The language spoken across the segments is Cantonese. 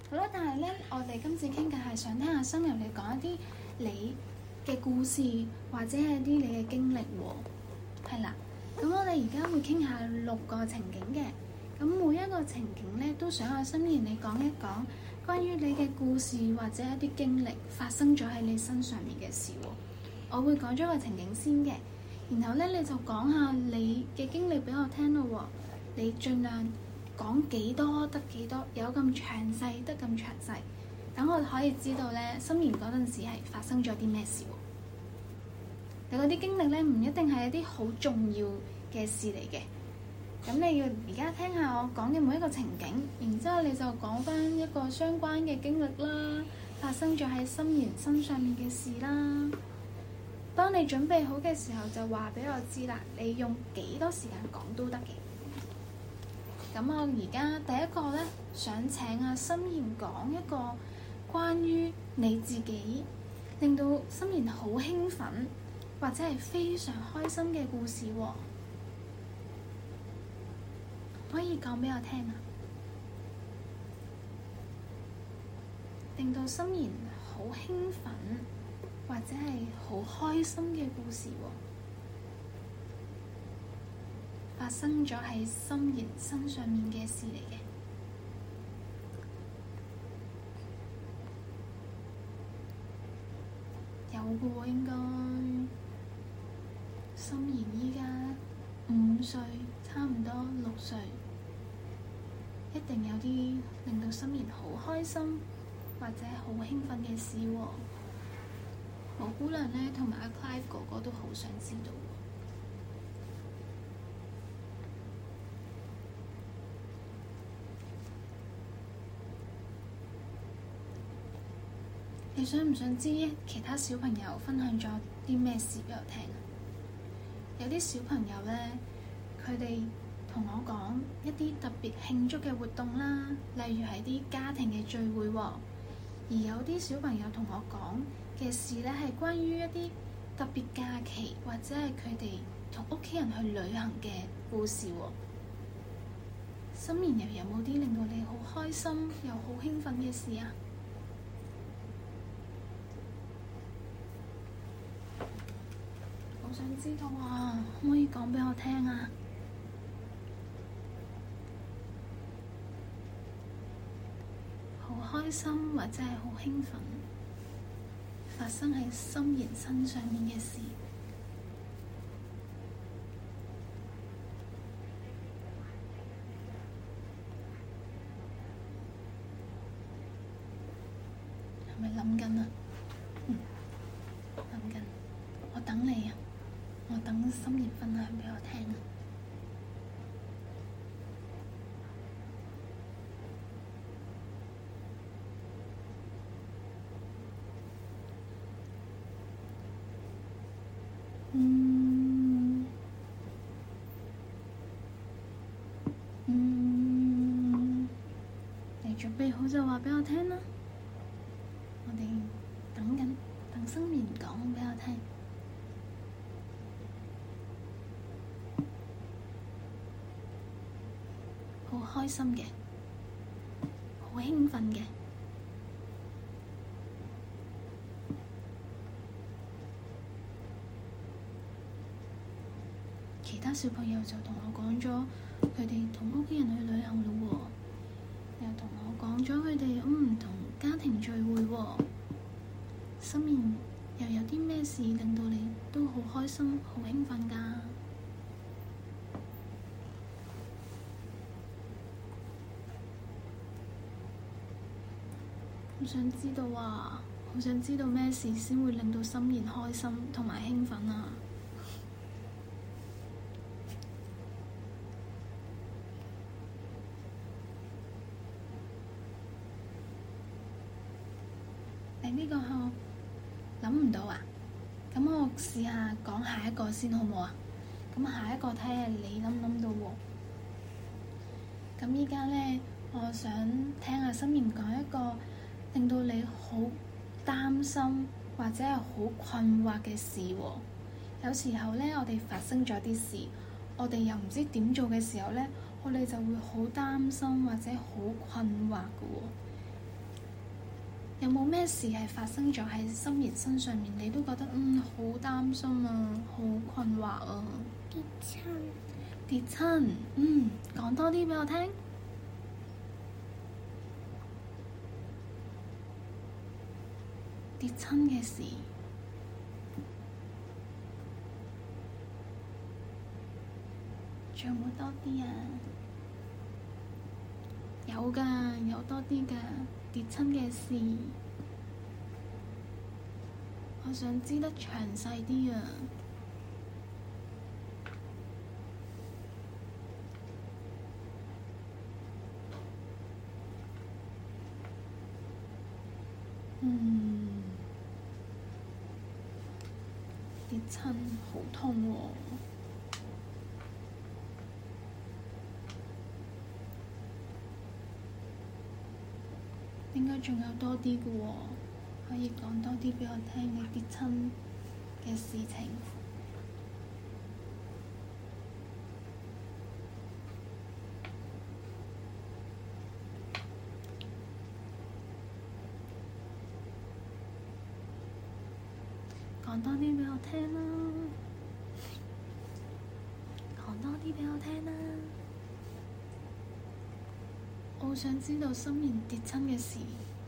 好啦，但係咧，我哋今次傾偈係想聽下心柔你講一啲你嘅故事，或者係啲你嘅經歷喎。係啦，咁我哋而家會傾下6個情景嘅。咁每一個情景咧，都想阿心妍你講一講關於你嘅故事或者一啲經歷發生咗喺你身上面嘅事喎。我會講咗個情景先嘅，然後咧你就講下你嘅經歷俾我聽咯喎。你盡量講幾多得幾多，有咁詳細得咁詳細，等我可以知道咧，心妍嗰陣時係發生咗啲咩事喎。你嗰啲經歷咧，唔一定係一啲好重要嘅事嚟嘅。咁你要而家聽下我講嘅每一個情景，然之後你就講翻一個相關嘅經歷啦，發生咗喺心妍身上面嘅事啦。當你準備好嘅時候，就話俾我知啦。你用幾多時間講都得嘅。咁我而家第一個咧，想請阿心妍講一個關於你自己令到心妍好興奮或者係非常開心嘅故事喎。可以講俾我聽啊！令到心妍好興奮或者係好開心嘅故事喎，發生咗喺心妍身上面嘅事嚟嘅。有嘅喎，應該。心妍依家5歲，差唔多6歲，一定有啲令到心妍好開心或者好興奮嘅事喎。毛姑娘咧同埋阿 Clive 哥哥都好想知道喎。你想唔想知其他小朋友分享咗啲咩事俾我聽啊？有啲小朋友咧，佢哋同我講一啲特別慶祝嘅活動啦，例如係啲家庭嘅聚會喎。而有啲小朋友同我講嘅事咧，係關於一啲特別假期或者係佢哋同屋企人去旅行嘅故事喎。心妍又有冇啲令到你好開心又好興奮嘅事啊？我想知道啊，可唔可以講俾我聽啊？好開心或者係好興奮，發生喺心妍身上面嘅事，係咪諗緊啊？諗緊，我等你啊！我等心妍分享俾我聽啊！你準備好就話俾我聽啦。我哋等緊，等心妍講俾我聽。好開心嘅，好興奮嘅。其他小朋友就同我講咗，佢哋同屋企人去旅行咯喎，又同我講咗佢哋同家庭聚會喎。心妍又有啲咩事令到你都好開心、好興奮㗎？好想知道啊！好想知道咩事先會令到心妍開心同埋興奮啊！你呢個我諗唔到啊！咁我試下講下一個先好唔好啊？咁下一個睇下你諗唔諗到喎。咁依家咧，我想聽下心妍講一個令到你好擔心或者係好困惑嘅事喎。有時候咧，我哋發生咗啲事，我哋又唔知點做嘅時候咧，我哋就會好擔心或者好困惑㗎喎。 有冇咩事係發生咗喺心妍身上面，你都覺得好擔心啊，好困惑啊？跌親，講多啲俾我聽。跌親嘅事，仲有冇多啲啊？有㗎，有多啲㗎，跌親嘅事，我想知得詳細啲啊。跌親好痛喎，應該仲有多啲嘅喎，可以講多啲畀我聽你跌親嘅事情。講多啲畀我聽啦，講多啲畀我聽啦，我好想知道心妍跌親嘅事，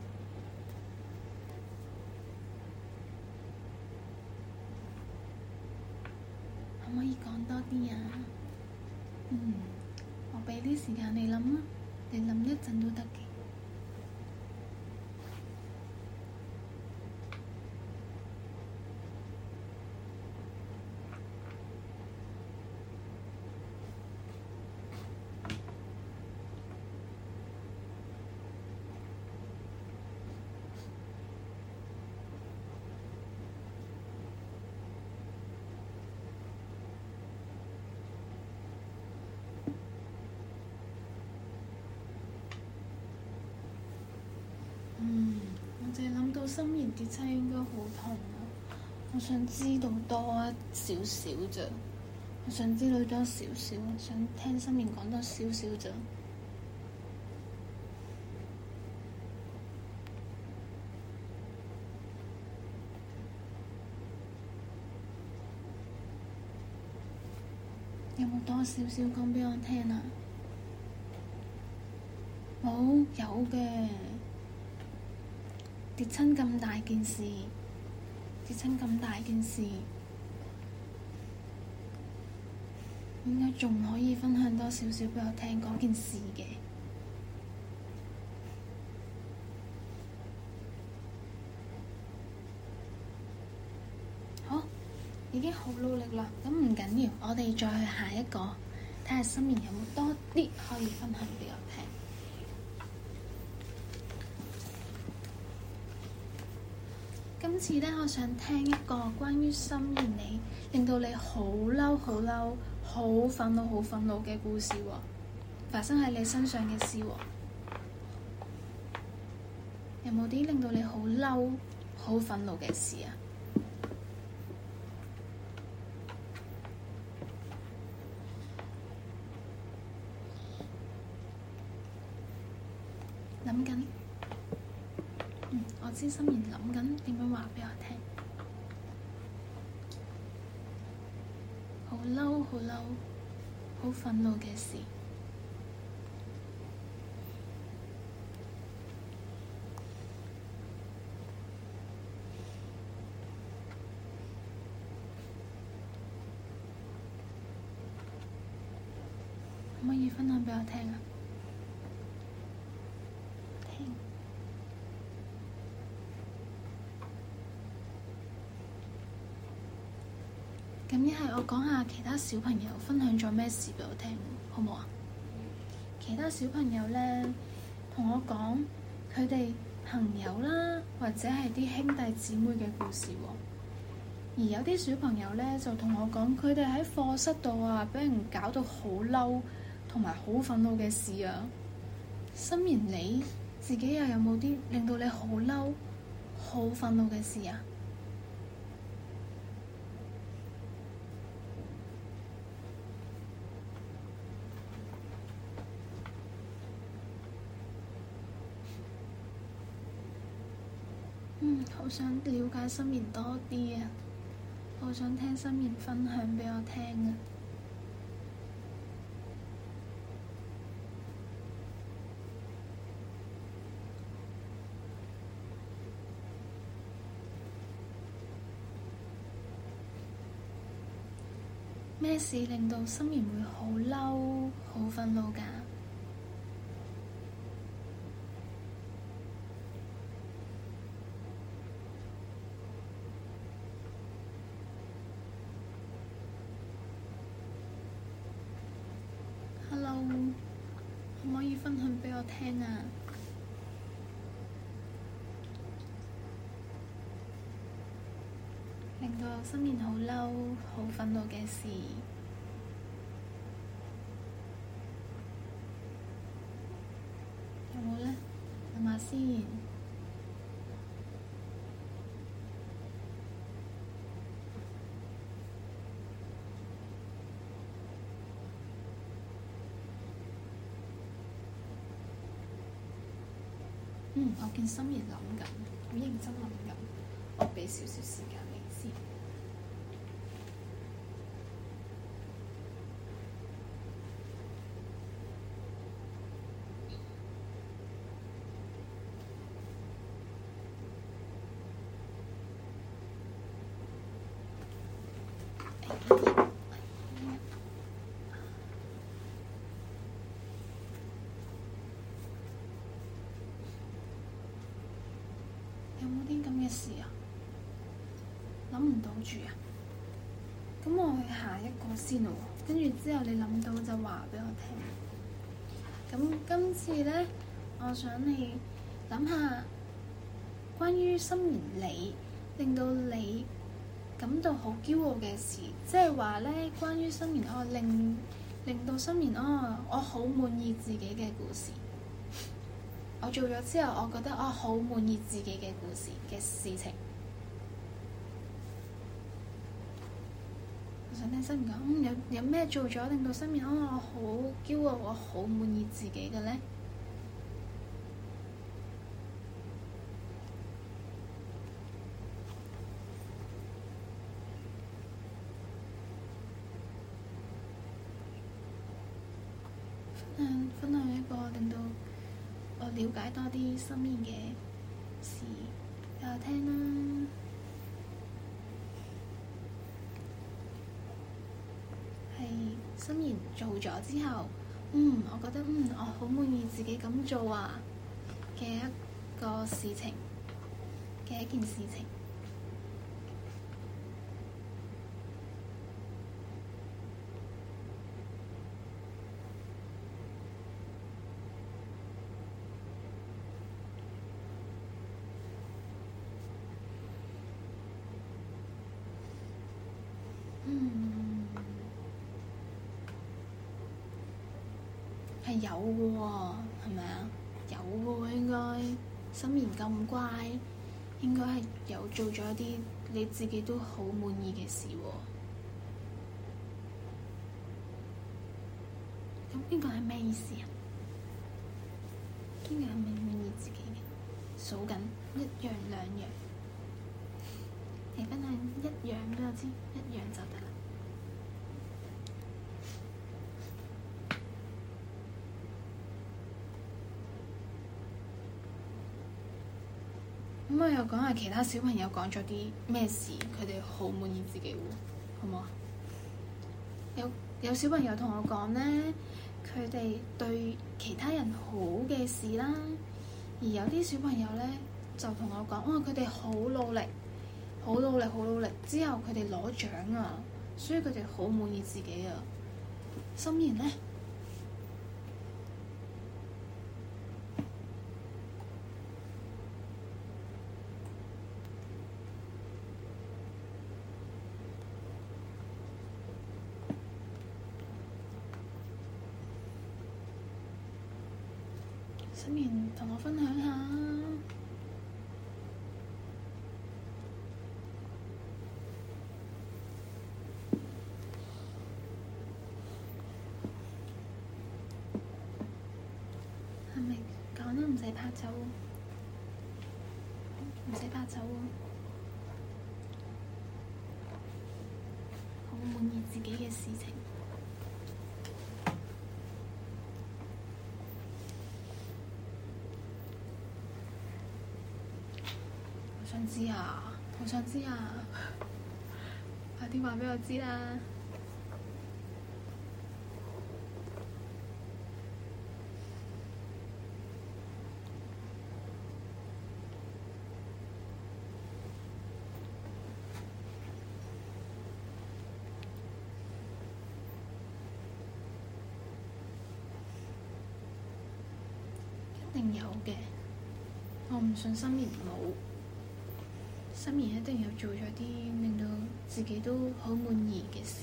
可唔可以講多啲啊？我畀啲時間你諗啊，你諗一陣都得嘅。我淨係諗到心妍跌親應該好痛啊！我想知道多少少咋，我想知道多少少，想聽心妍講多少少咋。有冇多少少講畀我聽啊？冇，有嘅。跌親咁大件事，跌親咁大件事，應該仲可以分享多少少畀我聽嗰件事嘅。好，已經好努力啦，咁唔緊要，我哋再去下一個，睇下心妍有冇多啲可以分享畀我聽。今次呢，我想聽一個關於心妍你令到你好嬲、好嬲、好憤怒、好憤怒嘅故事喎，發生喺你身上嘅事喎，有冇啲令到你好嬲、好憤怒嘅事啊？諗緊。我知心妍諗緊點樣話畀我聽，好嬲、好嬲、好憤怒嘅事，可唔可以分享畀我聽啊？咁一係我講下其他小朋友分享咗咩事畀我聽，好唔好啊？其他小朋友咧同我講佢哋朋友啦，或者係啲兄弟姊妹嘅故事喎。而有啲小朋友咧就同我講佢哋喺課室度啊，俾人搞到好嬲同埋好憤怒嘅事啊。心妍你自己又有冇啲令到你好嬲、好憤怒嘅事啊？ 好想了解心妍多啲啊！好想聽心妍分享畀我聽啊！咩事令到心妍會好嬲、好憤怒㗎？Hello，可唔可以分享畀我聽啊？令到心妍好嬲、好憤怒嘅事，有冇呢？諗下先。我見心妍諗緊，好認真諗緊，我畀少少時間你先。有冇啲咁嘅事啊？諗唔到住啊！咁我去下一個先咯，跟住之後你諗到就話畀我聽。咁今次呢，我想你諗下關於心妍你令到你感到好驕傲嘅事，即係話呢，關於心妍令到心妍我好滿意自己嘅故事。我做咗之後，我覺得我好滿意自己嘅故事嘅事情。我想聽心妍講，有咩做咗令到心妍我好驕傲，我好滿意自己嘅呢？分享一個令到我了解多啲心妍嘅事俾我聽啦。係心妍做咗之後，我覺得我好滿意自己咁做啊嘅一個事情嘅一件事情。係有嘅喎，係咪啊？有嘅喎，應該心妍咁乖，應該係有做咗一啲你自己都好滿意嘅事喎。咁呢個係咩意思啊？呢個係咪滿意自己嘅？數緊一樣兩樣，你分享一樣俾我知，一樣就得啦。咁我又講下其他小朋友講咗啲咩事，佢哋好滿意自己喎，好唔好啊？有小朋友同我講咧，佢哋對其他人好嘅事啦，而有啲小朋友咧就同我講，佢哋好努力，好努力，好努力，之後佢哋攞獎啊，所以佢哋好滿意自己啊。心妍咧？心妍同我分享下，係咪講都唔使拍手？ 唔使怕醜喎，好滿意自己嘅事情。好想知啊！好想知啊！快啲話畀我知啦！一定有嘅，我唔信心妍冇。心妍一定有做咗啲令到自己都好滿意嘅事，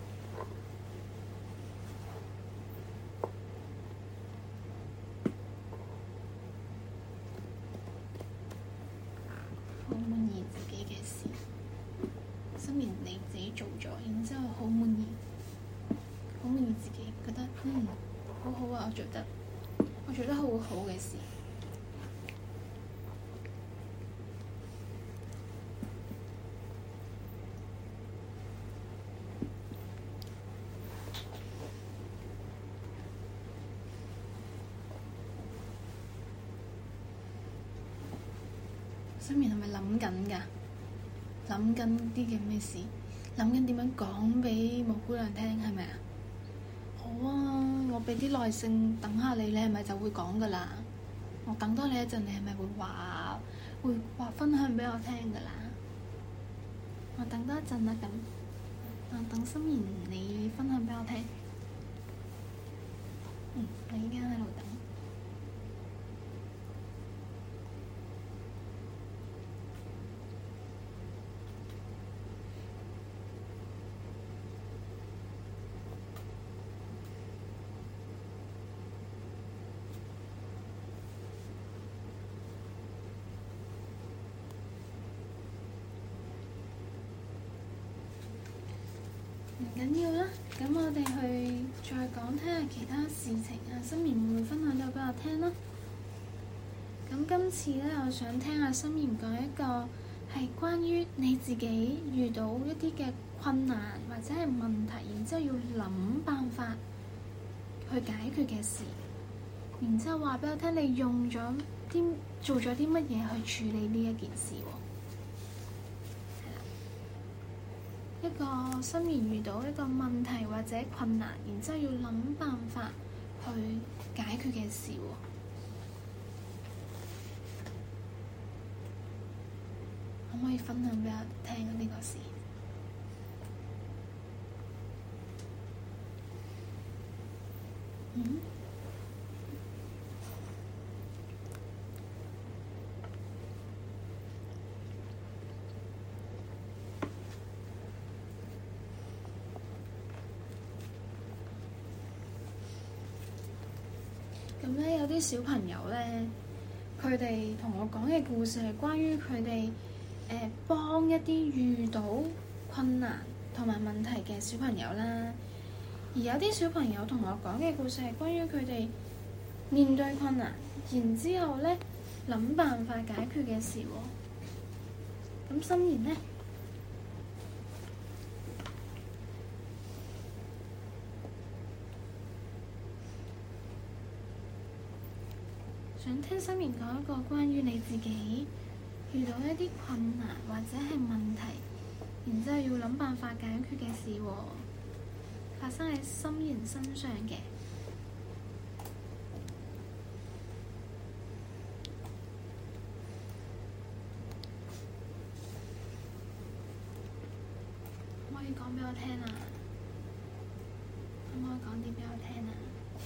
好滿意自己嘅事。心妍你自己做咗，然之後好滿意，好滿意自己，覺得好好啊！我做得好好嘅事。心妍係咪諗緊㗎？諗緊啲嘅咩事？諗緊點樣講俾毛姑娘聽係咪啊？好啊，我俾啲耐性等下你，你係咪就會講㗎啦？我等多你一陣，你係咪會話分享俾我聽㗎啦？我等多一陣啦，咁我等心妍你分享俾我聽。你依家喺度等。唔緊要啦，咁我哋去再講聽下其他事情啊。心妍會分享到俾我聽啦。咁今次咧，我想聽下心妍講一個係關於你自己遇到一啲嘅困難或者係問題，然之後要諗辦法去解決嘅事。然之後話俾我聽，你做咗啲乜嘢去處理呢一件事喎？一個心妍遇到一個問題或者困難，然之後要諗辦法去解決嘅事喎，可唔可以分享俾我聽呢個事？咁咧，有啲小朋友咧，佢哋同我講嘅故事係關於佢哋幫一啲遇到困難同埋問題嘅小朋友啦。而有啲小朋友同我講嘅故事係關於佢哋面對困難，然之後咧諗辦法解決嘅事喎。咁心妍咧，想聽心妍講一個關於你自己遇到一啲困難或者係問題，然之後要諗辦法解決嘅事喎，發生喺心妍身上嘅。可唔可以講俾我聽啊？可唔可以講啲俾我聽啊？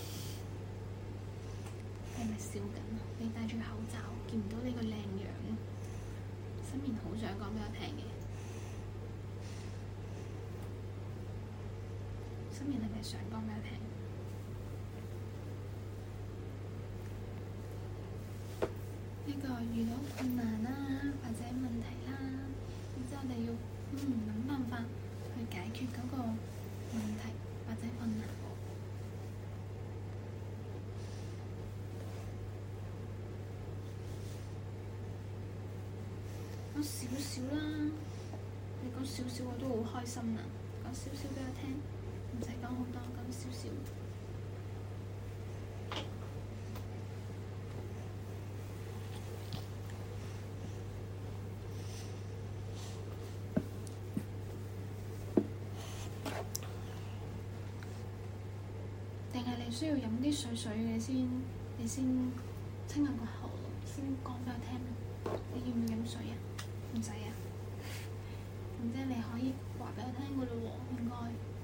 你係咪笑緊啊？你戴住口罩，見唔到你個靚樣。心妍好想講俾我聽嘅。心妍係咪想講俾我聽？呢個遇到困難啦，或者問題啦，然之後你要諗辦法去解決嗰個問題或者困難。 講少少啦，你講少少我都好開心啊！講少少俾我聽，唔使講好多，講少少。定係你需要飲啲水嘅先，你先清下個喉嚨，先講俾我聽。你要唔要飲水啊？唔使啊。咁即係你可以話俾我聽噶咯喎，應該。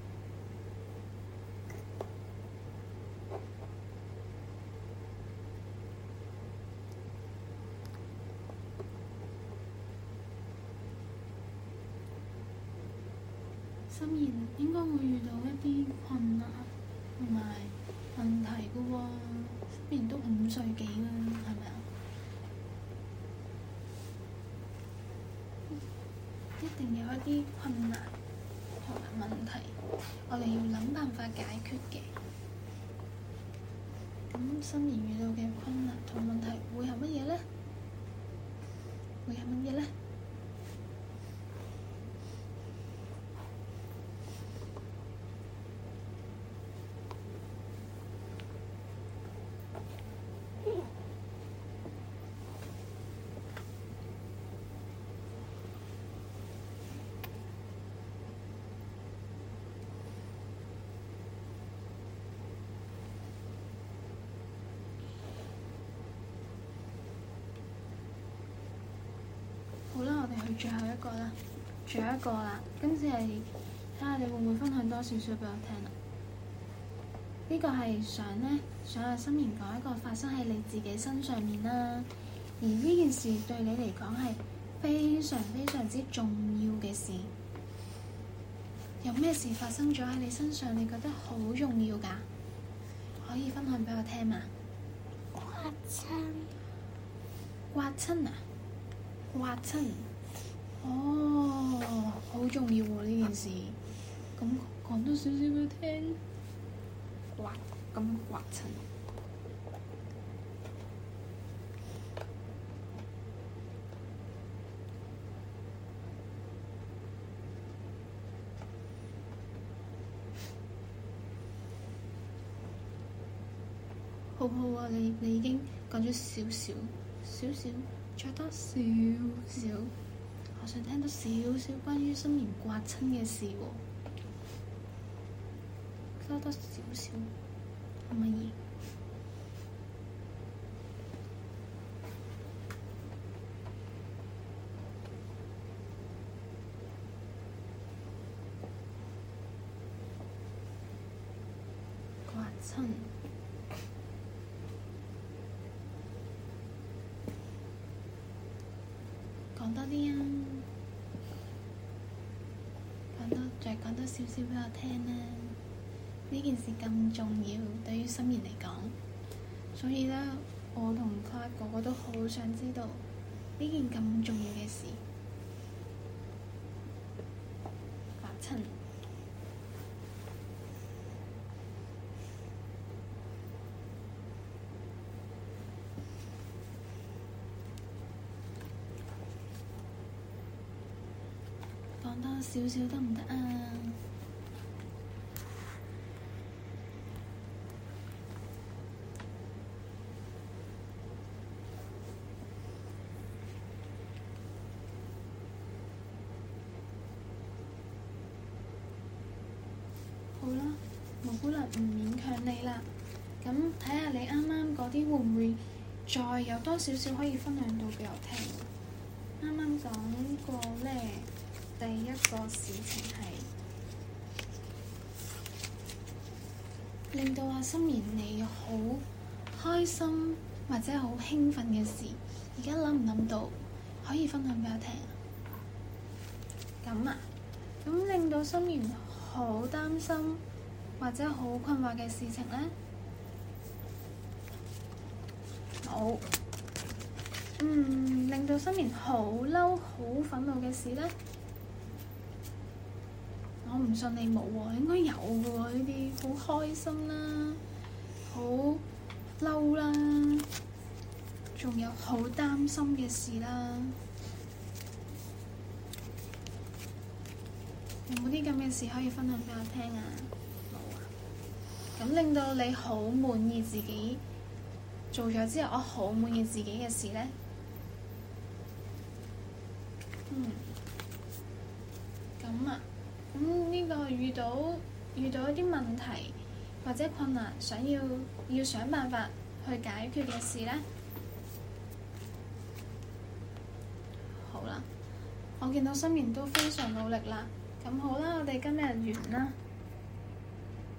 心妍應該會遇到一啲困難同埋問題噶喎，心妍都5歲幾啦，係咪啊？一定有一啲困難同埋問題，我哋要諗辦法解決嘅。咁心妍遇到嘅困難同問題會係乜嘢咧？會係乜嘢咧？好啦，我哋去最後一個啦，最後一個啦，今次係睇下你會唔會分享多少少俾我聽啊？呢個係想阿心妍講一個發生喺你自己身上面啦，而呢件事對你嚟講係非常非常之重要嘅事。有咩事發生咗喺你身上，你覺得好重要㗎？可以分享俾我聽嘛？ 刮親啊！ 刮親，哦，好重要喎呢件事。咁講多少少俾我聽。刮親。好好啊！你已經講咗少少，再多少少，我想聽到少少關於心妍刮親嘅事喎，多少少，可唔可以？刮親。講多啲啊！再講多少少俾我聽啦！呢件事咁重要，對於心妍嚟講，所以咧，我同Clyde哥哥都好想知道呢件咁重要嘅事。刮親。講多少少得唔得啊？好啦，冇可能唔勉強你啦。咁睇下你啱啱嗰啲會唔會再有多少少可以分享到俾我聽？啱啱講過咧。第一個事情係令到阿心妍你好開心或者好興奮嘅事，而家諗唔諗到可以分享俾我聽啊？咁啊，咁令到心妍好擔心或者好困惑嘅事情咧，好，令到心妍好嬲好憤怒嘅事咧。我唔信你冇喎，應該有嘅喎，呢啲好開心啦，好嬲啦，仲有好擔心嘅事啦。 有冇啲咁嘅事可以分享俾我聽啊？冇啊。咁令到你好滿意自己做咗之後，我好滿意自己嘅事咧？咁啊，咁呢個遇到一啲問題或者困難，要想辦法去解決嘅事咧？好啦，我見到心妍都非常努力啦。咁好啦，我哋今日完啦。